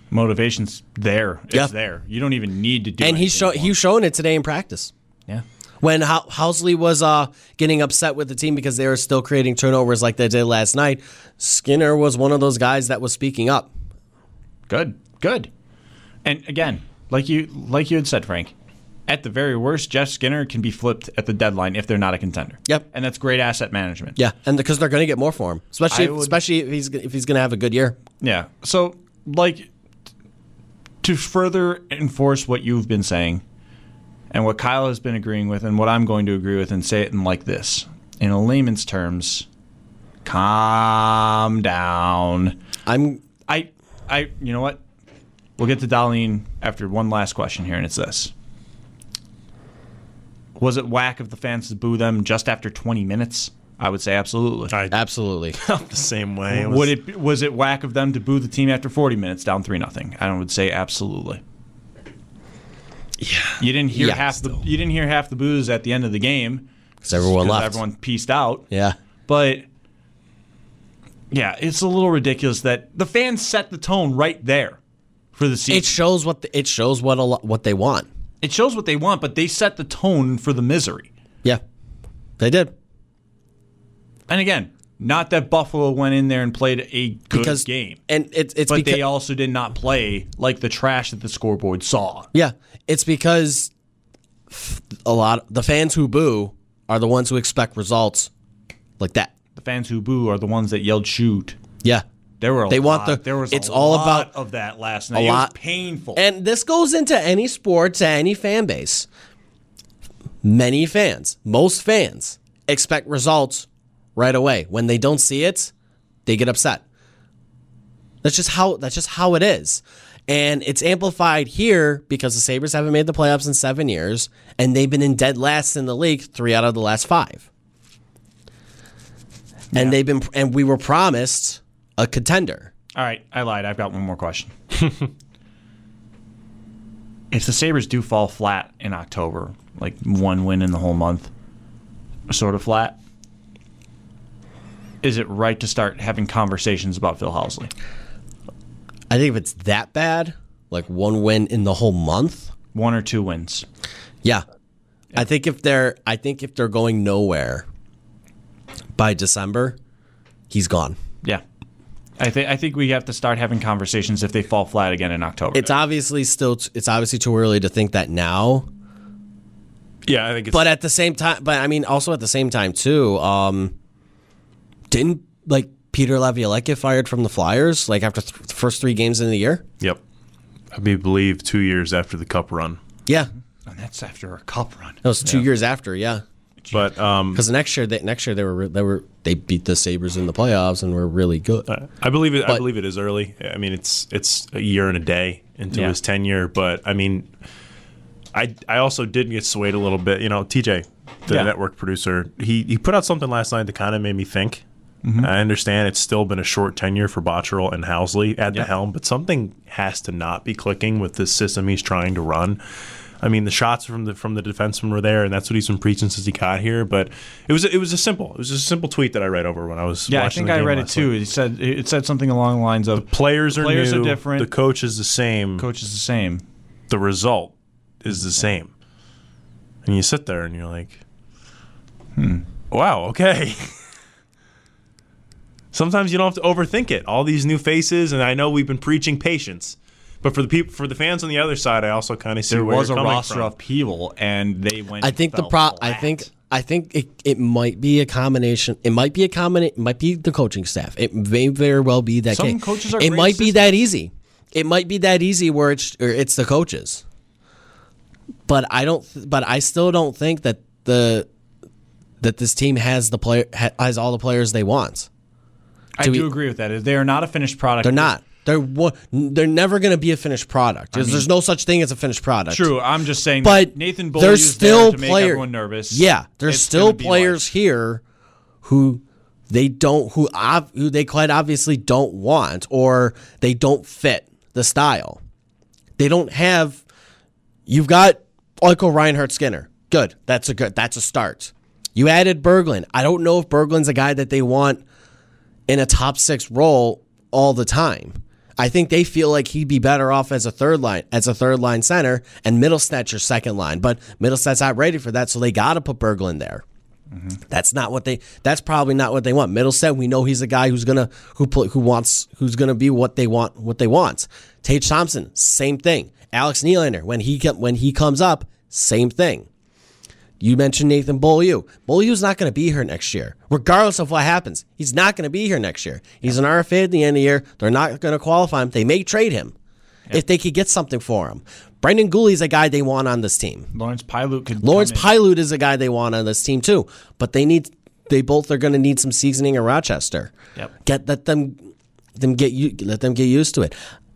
Motivation's there. It's Yeah. there. You don't even need to do And he's show, anything for he's showing it today in practice. him. Yeah. When Hou- Housley was uh, getting upset with the team because they were still creating turnovers like they did last night, Skinner was one of those guys that was speaking up. Good. Good. And again, like you like you had said, Frank, at the very worst, Jeff Skinner can be flipped at the deadline if they're not a contender. Yep. And that's great asset management. Yeah, and because they're going to get more for him, especially I if, would- especially if he's if he's going to have a good year. Yeah. So, like, to further enforce what you've been saying and what Kyle has been agreeing with and what I'm going to agree with and say it in like this, in a layman's terms, calm down. I'm I, I, you know what? We'll get to Darlene after one last question here, and it's this. Was it whack of the fans to boo them just after twenty minutes? I would say absolutely. I absolutely. felt the same way. It was, Would it was it whack of them to boo the team after forty minutes down three nothing? I would say absolutely. Yeah, You didn't hear Yeah, half the still. you didn't hear half the boos at the end of the game because everyone left. Everyone pieced out. Yeah, But yeah, it's a little ridiculous that the fans set the tone right there for the season. it shows what the, it shows what a lo- what they want. It shows what they want, but they set the tone for the misery. Yeah, they did. And again, not that Buffalo went in there and played a good Because game, and it's it's but because they also did not play like the trash that the scoreboard saw. yeah, it's because f- a lot the fans who boo are the ones who expect results like that. The fans who boo are the ones that yelled shoot. Yeah, There were a They lot, want the- there was it's a all lot about- of that last night. a It lot. was painful. and this goes into any sport, to any fan base. Many fans, most fans, expect results right away. When they don't see it, they get upset. That's just how that's just how it is. And it's amplified here because the Sabres haven't made the playoffs in seven years, and they've been in dead last in the league three out of the last five. And they've been and we were promised a contender. All right, I lied. I've got one more question. If the Sabres do fall flat in October, like one win in the whole month, sort of flat, is it right to start having conversations about Phil Housley? I think if it's that bad, like one win in the whole month, One or two wins. yeah. I think if they're I think if they're going nowhere by December, he's gone. Yeah. I think I think we have to start having conversations if they fall flat again in October. It's obviously still it's obviously too early to think that now. yeah, I think it's. But at the same time, but I mean, also at the same time too, um, didn't like Peter Laviolette get fired from the Flyers like after th- the first three games in the year? Yep. I believe two years after the Cup run. Yeah, and that's after a cup run. that was two years after. Yeah, But um, because next year, they, next year they were they were they beat the Sabres in the playoffs and were really good. I believe it. I But- believe it is early. I mean, it's it's a year and a day into Yeah. his tenure. But I mean, I I also did get swayed a little bit. You know, T J, the Yeah. network producer, he he put out something last night that kind of made me think. Mm-hmm. I understand it's still been a short tenure for Botterill and Housley at the Yeah. helm, but something has to not be clicking with this system he's trying to run. I mean, the shots from the from the defenseman were there, and that's what he's been preaching since he got here. But it was it was a simple it was a simple tweet that I read over when I was Yeah, I watching think the I game read it last too. night. It said it said something along the lines of Players are Players new, are different. the coach is the same, coach is the same. the result is the same. And you sit there and you're like, hmm, wow, okay. Sometimes you don't have to overthink it. All these new faces, and I know we've been preaching patience, but for the people, for the fans on the other side, I also kind of see There where was a you're coming roster from. upheaval, and they went. I think the fell pro. I flat. think I think it, it might be a combination. It might be a combination. It might be the coaching staff. It may very well be that. Some case. coaches are It great might be assistants. that easy. It might be that easy where it's or it's the coaches. But I don't. But I still don't think that the that this team has the player has all the players they want. I do do we- agree with that. They are not a finished product. They're not. They're one- they're never going to be a finished product. There's, there's no such thing as a finished product. True. I'm just saying. But that Nathan Bull there's used still there to make player- everyone nervous. Yeah, there's It's still gonna be players here who they don't who ob, who they quite obviously don't want or they don't fit the style. They don't have. You've got Michael Reinhardt Skinner. Good. That's a good. That's a start. You added Berglund. I don't know if Berglund's a guy that they want in a top six role all the time. I think they feel like he'd be better off as a third line, as a third line center, and Middlestats your second line. But Middlestats not ready for that, so they got to put Berglund there. Mm-hmm. That's not what they. That's probably not what they want. Middlestat, we know he's a guy who's gonna who who wants who's gonna be what they want. What they want. Tage Thompson, same thing. Alex Nylander, when he when he comes up, same thing. You mentioned Nathan Beaulieu. Beaulieu's not going to be here next year, regardless of what happens. He's not going to be here next year. He's an R F A at the end of the year. They're not going to qualify him. They may trade him yeah. if they could get something for him. Brendan Gooley's a guy they want on this team. Lawrence Pilut could. Lawrence Pilut is a guy they want on this team too. But they need. They both are going to need some seasoning in Rochester. Yep. Get let them them get you let them get used to it.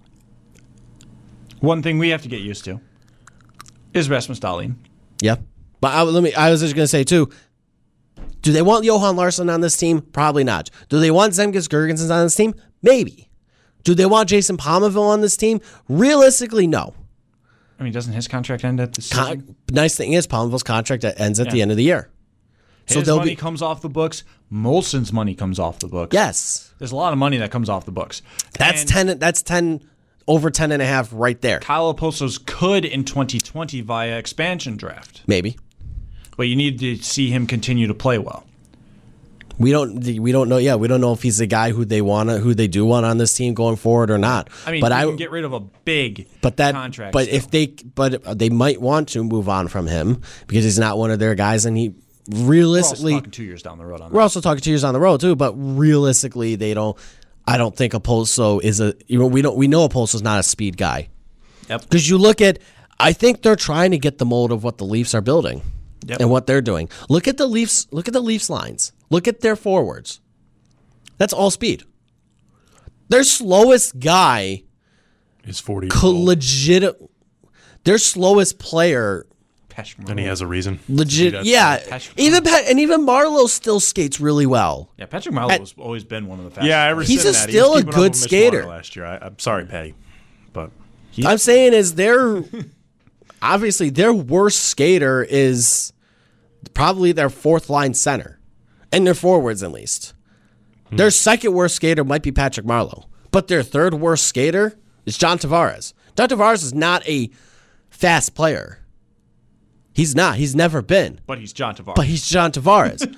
One thing we have to get used to is Rasmus Dahlin. Yep. But I, let me. I was just going to say too. Do they want Johan Larsson on this team? Probably not. Do they want Zemgus Girgensons on this team? Maybe. Do they want Jason Palmaville on this team? Realistically, no. I mean, doesn't his contract end at the season? Con- nice thing is Palmaville's contract ends at yeah. the end of the year. His so money be- comes off the books. Molson's money comes off the books. Yes. There's a lot of money that comes off the books. That's and ten. That's ten. Over ten and a half right there. Kyle Oposo's could in twenty twenty via expansion draft. Maybe. But you need to see him continue to play well. We don't. We don't know. Yeah, we don't know if he's the guy who they want, who they do want on this team going forward or not. I mean, but you I can get rid of a big but that, contract. But still. if they, but they might want to move on from him because he's not one of their guys, and he realistically we're also talking two years down the road. On we're that. also talking two years down the road too. But realistically, they don't. I don't think Oposo is a. You know, we don't. We know Oposo's not a speed guy. Yep. Because you look at, I think they're trying to get the mold of what the Leafs are building. Yep. And what they're doing. Look at the Leafs. Look at the Leafs lines. Look at their forwards. That's all speed. Their slowest guy is forty. Legit. Their slowest player. And he has a reason. Legit. Yeah. Patrick even Pat, and even Marleau still skates really well. Yeah, Patrick Marleau has always been one of the fastest. Yeah, I he's a, that. still he a good skater. Last year, I, I'm sorry, Patty, but he, I'm saying is they're obviously their worst skater is probably their fourth line center, and their forwards at least. Hmm. Their second worst skater might be Patrick Marleau, but their third worst skater is John Tavares. John Tavares is not a fast player. He's not. He's never been. But he's John Tavares. But he's John Tavares.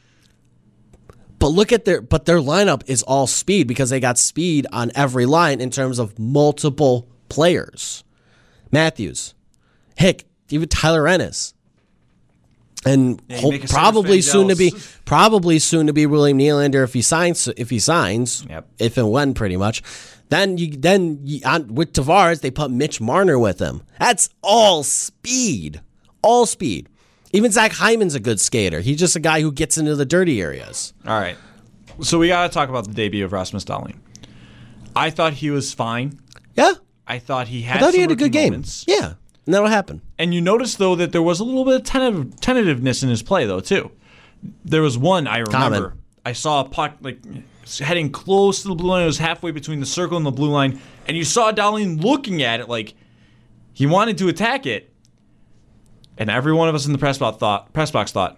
But look at their but their lineup is all speed because they got speed on every line in terms of multiple players. Matthews, Hick, even Tyler Ennis. And yeah, hope, probably soon to be probably soon to be William Nylander if he signs if he signs. Yep. If and when pretty much. Then you then you, on, with Tavares they put Mitch Marner with him. That's all speed. All speed. Even Zach Hyman's a good skater. He's just a guy who gets into the dirty areas. All right. So we got to talk about the debut of Rasmus Dahlin. I thought he was fine. Yeah. I thought he had I thought he had a good moments. game. Yeah. And that'll happen. And you notice, though, that there was a little bit of tentative, tentativeness in his play, though, too. There was one, I remember. Common. I saw a puck like heading close to the blue line. It was halfway between the circle and the blue line. And you saw Dahlin looking at it like he wanted to attack it. And every one of us in the press box thought, press box thought,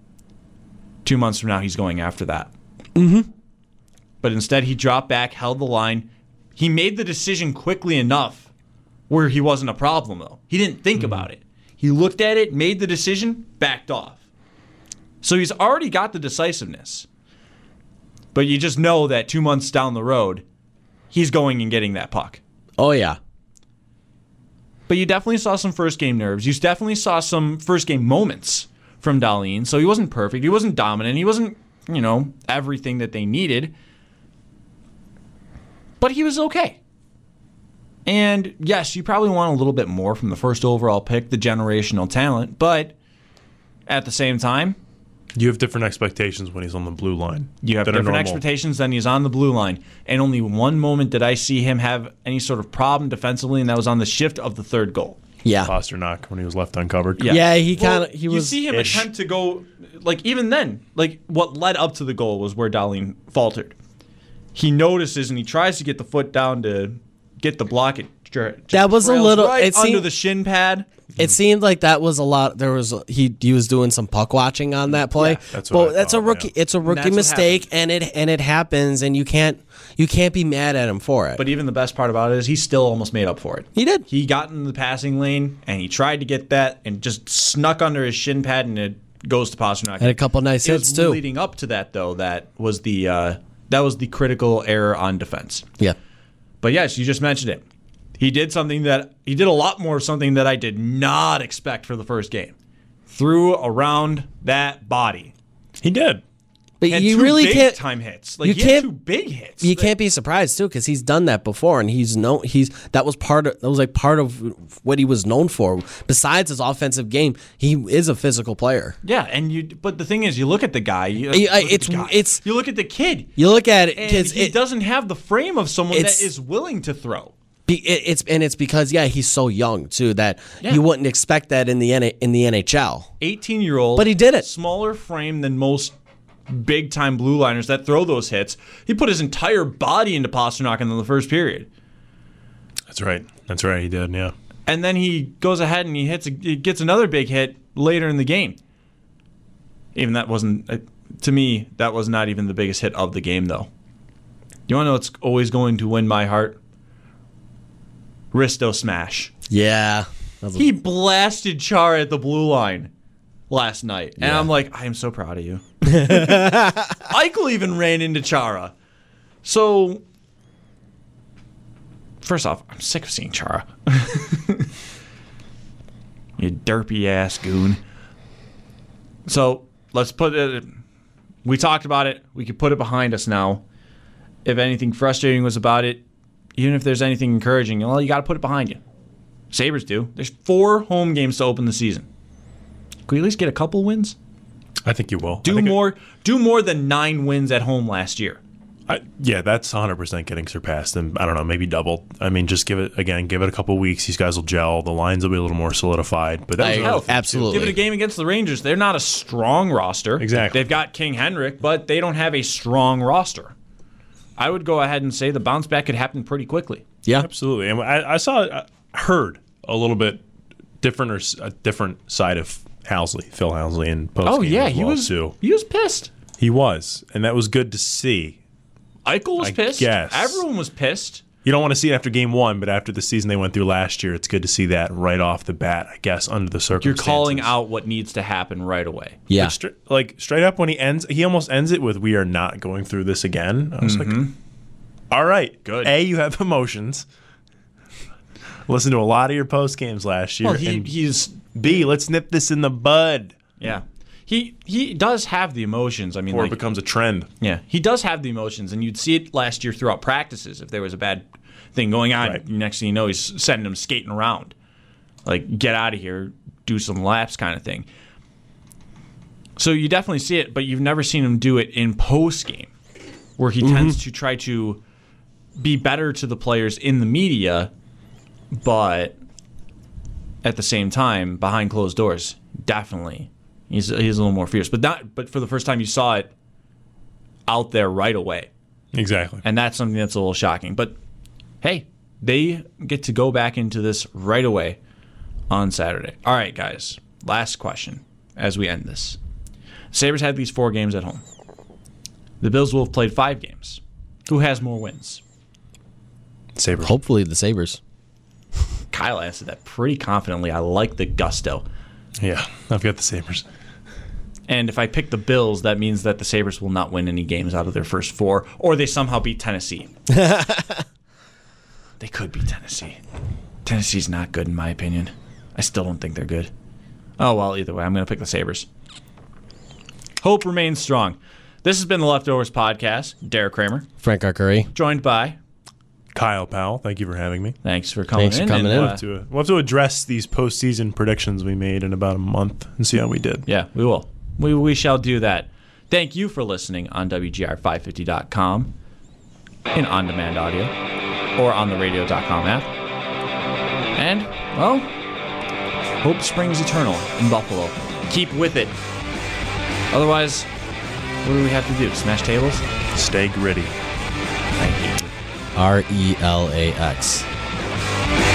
two months from now he's going after that. Mm-hmm. But instead he dropped back, held the line. He made the decision quickly enough where he wasn't a problem, though. He didn't think mm-hmm. about it. He looked at it, made the decision, backed off. So he's already got the decisiveness. But you just know that two months down the road, he's going and getting that puck. Oh, yeah. But you definitely saw some first-game nerves. You definitely saw some first-game moments from Dahlin. So he wasn't perfect. He wasn't dominant. He wasn't, you know, everything that they needed. But he was okay. And, yes, you probably want a little bit more from the first overall pick, the generational talent. But at the same time, you have different expectations when he's on the blue line. You have different expectations than he's on the blue line. And only one moment did I see him have any sort of problem defensively, and that was on the shift of the third goal. Yeah. Pasternak when he was left uncovered. Yeah, yeah he kind of well, he was. You see him ish. attempt to go, like even then, like what led up to the goal was where Dahlin faltered. He notices and he tries to get the foot down to get the block. It extra. That was a trails little- right it under seemed- the shin pad. It seemed like that was a lot. There was he he was doing some puck watching on that play. Yeah, that's what but I that's thought, a rookie. yeah. It's a rookie That's what mistake, and it and it happens, and you can't you can't be mad at him for it. But even the best part about it is he still almost made up for it. He did. He got in the passing lane and he tried to get that and just snuck under his shin pad and it goes to Pasternak. Had a couple nice It hits was too. Leading up to that though, that was the uh, that was the critical error on defense. Yeah. But yes, you just mentioned it. He did something that he did a lot more of something that I did not expect for the first game. Threw around that body. He did. But And you two really big can't. time hits. Like you he had can't- two big hits. You can't be surprised too, because he's done that before, and he's no he's that was part of that was like part of what he was known for. Besides his offensive game, he is a physical player. Yeah, and you. But the thing is, you look at the guy. You, I- look at it's- the guy. it's- You look at the kid. You look at it And because he it, doesn't have the frame of someone that it's- is willing to throw. Be, it, it's and it's because yeah he's so young too that Yeah. you wouldn't expect that in the N- in the N H L. eighteen-year-old. But he did it. Smaller frame than most big-time blue liners that throw those hits. He put his entire body into Pasternak in the first period. That's right. That's right. He did. Yeah. And then he goes ahead and he hits, a, he gets another big hit later in the game. Even that wasn't, uh, to me, that was not even the biggest hit of the game, though. You want to know what's always going to win my heart? Risto smash. Yeah, that was a- He blasted Chara at the blue line last night. And Yeah. I'm like, I am so proud of you. Eichel even ran into Chara. So, first off, I'm sick of seeing Chara. You derpy ass goon. So, let's put it. We talked about it. We could put it behind us now. If anything frustrating was about it, even if there's anything encouraging, well, you got to put it behind you. Sabres do. There's four home games to open the season. Could we at least get a couple wins? I think you will. I Do think it- more. Do more than nine wins at home last year. I, yeah, that's one hundred percent getting surpassed, and I don't know, maybe doubled. I mean, just give it again, give it a couple weeks. These guys will gel. The lines will be a little more solidified. But that was I- another thing, too. absolutely. Give it a game against the Rangers. They're not a strong roster. Exactly. They've got King Henrik, but they don't have a strong roster. I would go ahead and say the bounce back could happen pretty quickly. yeah. Absolutely. And I, I saw, I heard a little bit different or s- a different side of Housley, Phil Housley, in post. Oh yeah, as he well, was. too. He was pissed. He was, and that was good to see. Eichel was I pissed. guess. Everyone was pissed. You don't want to see it after game one, but after the season they went through last year, it's good to see that right off the bat. I guess under the You're circumstances. calling out what needs to happen right away. Yeah. Like, stra- like straight up when he ends, he almost ends it with "We are not going through this again." I was like, "All right, Good. A, you have emotions. Listen to a lot of your post games last year. Well, he, and he's B, let's nip this in the bud yeah. He he does have the emotions. I mean, before like, it becomes a trend. yeah, he does have the emotions, and you'd see it last year throughout practices. If there was a bad thing going on, Right. next thing you know, he's sending them skating around, like get out of here, do some laps, kind of thing. So you definitely see it, but you've never seen him do it in post game, where he tends to try to be better to the players in the media, but at the same time, behind closed doors, definitely he's he's a little more fierce. But not but for the first time, you saw it out there right away, Exactly. and that's something that's a little shocking. But hey, they get to go back into this right away on Saturday. All right, guys. Last question as we end this. Sabres had these four games at home. The Bills will have played five games. Who has more wins? Sabres. Hopefully the Sabres. Kyle answered that pretty confidently. I like the gusto. Yeah, I've got the Sabres. And if I pick the Bills, that means that the Sabres will not win any games out of their first four, or they somehow beat Tennessee. They could beat Tennessee. Tennessee's not good, in my opinion. I still don't think they're good. Oh, well, either way, I'm going to pick the Sabres. Hope remains strong. This has been the Leftovers Podcast. Derek Kramer, Frank Arcuri. joined by, Kyle Powell, thank you for having me. thanks for coming Thanks for in. coming and, in. uh, To, we'll have to address these postseason predictions we made in about a month and see how we did. Yeah, we will. We we shall do that. Thank you for listening on W G R five fifty dot com in on-demand audio or on the radio dot com app. And, well, hope springs eternal in Buffalo. Keep with it. Otherwise, what do we have to do? Smash tables? Stay gritty. Thank you. R E L A X.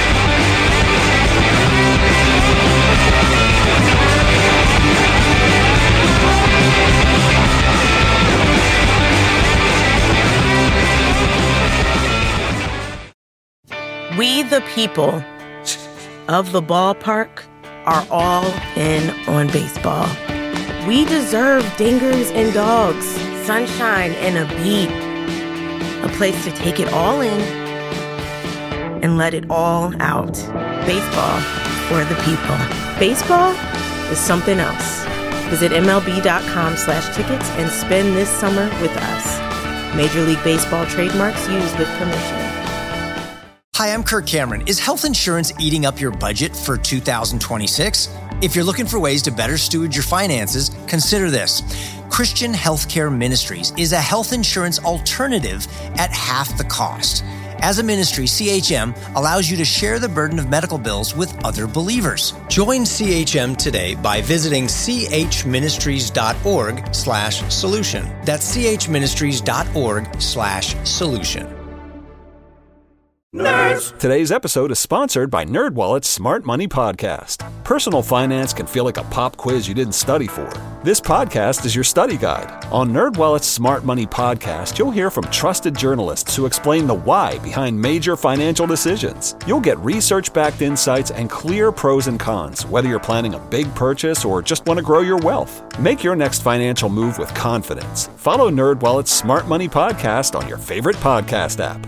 We, the people of the ballpark, are all in on baseball. We deserve dingers and dogs, sunshine and a beat, a place to take it all in and let it all out. Baseball for the people. Baseball is something else. Visit MLB.com slash tickets and spend this summer with us. Major League Baseball trademarks used with permission. Hi, I'm Kirk Cameron. Is health insurance eating up your budget for two thousand twenty-six? If you're looking for ways to better steward your finances, consider this. Christian Healthcare Ministries is a health insurance alternative at half the cost. As a ministry, C H M allows you to share the burden of medical bills with other believers. Join C H M today by visiting chministries.org slash solution. That's chministries.org slash solution. Nerds! Today's episode is sponsored by NerdWallet's Smart Money Podcast. Personal finance can feel like a pop quiz you didn't study for. This podcast is your study guide. On NerdWallet's Smart Money Podcast, you'll hear from trusted journalists who explain the why behind major financial decisions. You'll get research-backed insights and clear pros and cons, whether you're planning a big purchase or just want to grow your wealth. Make your next financial move with confidence. Follow NerdWallet's Smart Money Podcast on your favorite podcast app.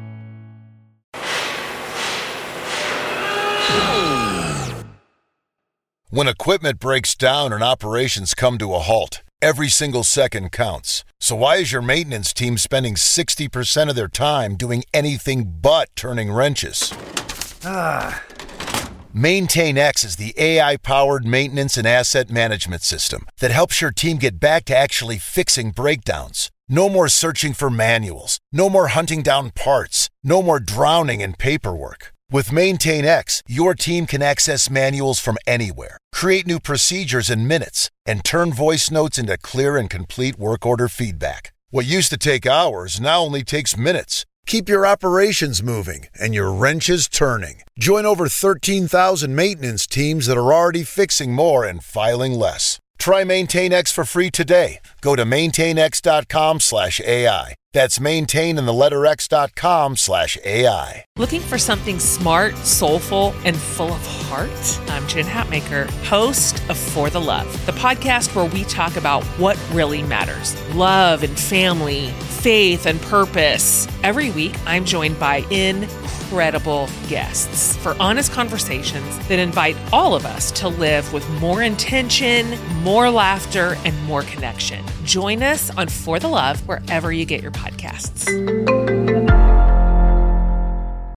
When equipment breaks down and operations come to a halt, every single second counts. So why is your maintenance team spending sixty percent of their time doing anything but turning wrenches? Ah. MaintainX is the A I-powered maintenance and asset management system that helps your team get back to actually fixing breakdowns. No more searching for manuals. No more hunting down parts. No more drowning in paperwork. With MaintainX, your team can access manuals from anywhere, create new procedures in minutes, and turn voice notes into clear and complete work order feedback. What used to take hours now only takes minutes. Keep your operations moving and your wrenches turning. Join over thirteen thousand maintenance teams that are already fixing more and filing less. Try MaintainX for free today. Go to maintainx.com slash AI. That's maintain in the letter x.com slash AI. Looking for something smart, soulful, and full of heart? I'm Jen Hatmaker, host of For the Love, the podcast where we talk about what really matters. Love and family, faith and purpose. Every week, I'm joined by incredible guests for honest conversations that invite all of us to live with more intention, more laughter, and more connection. Join us on For the Love wherever you get your podcasts.